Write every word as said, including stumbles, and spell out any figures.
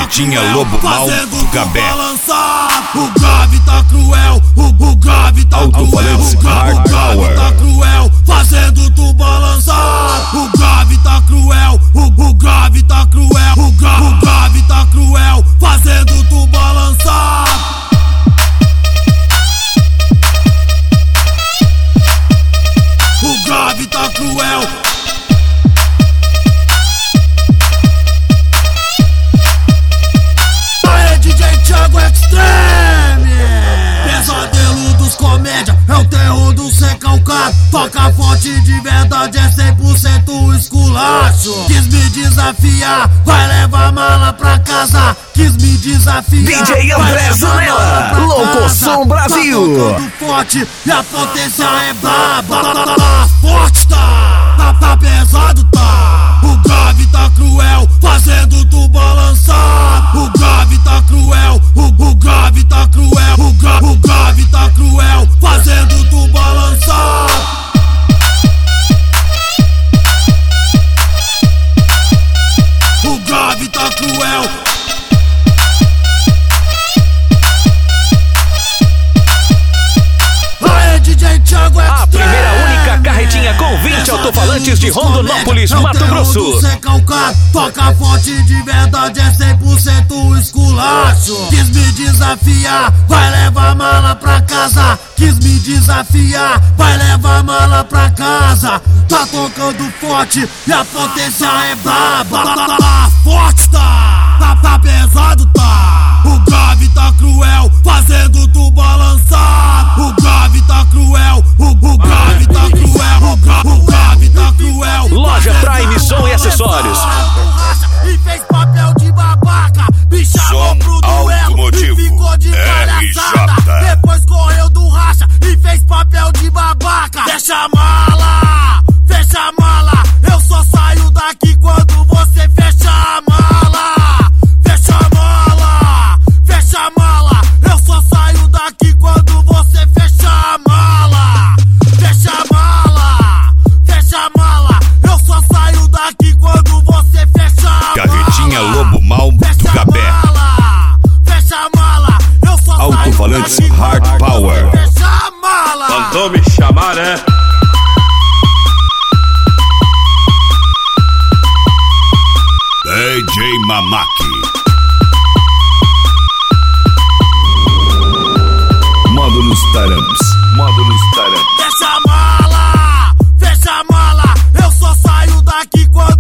Carretinha Lobo Mal do Gabé. O grave tá cruel, o, o grave tá cruel, o grave, o grave tá cruel, fazendo tu balançar. O grave tá cruel, o, o grave tá cruel, o, gra, o grave tá cruel, fazendo tu balançar. O grave tá cruel. Aê, D J Thiago Extreme, pesadelo dos comédia, é o terror do sem calcado. Toca forte de verdade, é cem por cento esculacho. Quis me desafiar, vai levar mala pra casa. Quis me desafiar, D J André Zanella, Locoção Brasil. Tá tocando forte e a potência é braba. Tá, tá, tá, forte tá, tá, tá pesado tá. O grave tá cruel, fazendo tu balançar. O grave tá cruel, o, o grave tá cruel, o, gra, o grave tá cruel, fazendo tu balançar. O grave tá cruel. A primeira única carretinha com vinte alto-falantes de Rondonópolis, Mato Grosso. Toca forte de verdade, é cem por cento esculacho. Quis me desafiar, vai levar mala pra casa. Quis me desafiar, vai levar mala pra casa. Tá tocando forte e a potência é braba. Tá, tá, tá, forte tá, tá, tá pesado tá. O grave tá cruel, fazendo tu balançar. O grave tá cruel, o, o grave tá cruel, o, gra, o grave tá cruel. Loja Prime Som e Acessórios. E fez papel de babaca, me chamou pro duelo e ficou de palhaçada. Depois correu do racha e fez papel de babaca. Fecha a mala, fecha a mala, eu só saio daqui quando você fecha a mala. Fecha a mala, fecha a mala, eu só saio daqui quando você fecha a mala. Fecha a mala, fecha a mala, eu só saio daqui quando você fecha a mala. Carretinha Lobo Mal do Gabé. Fecha a mala, eu só saio Alto-falantes daqui Hard quando Power. você fecha a mala. Mandou me chamar, né? D J Mamaki. Módulos Taramps. Módulos Taramps. Fecha a mala, fecha a mala, eu só saio daqui quando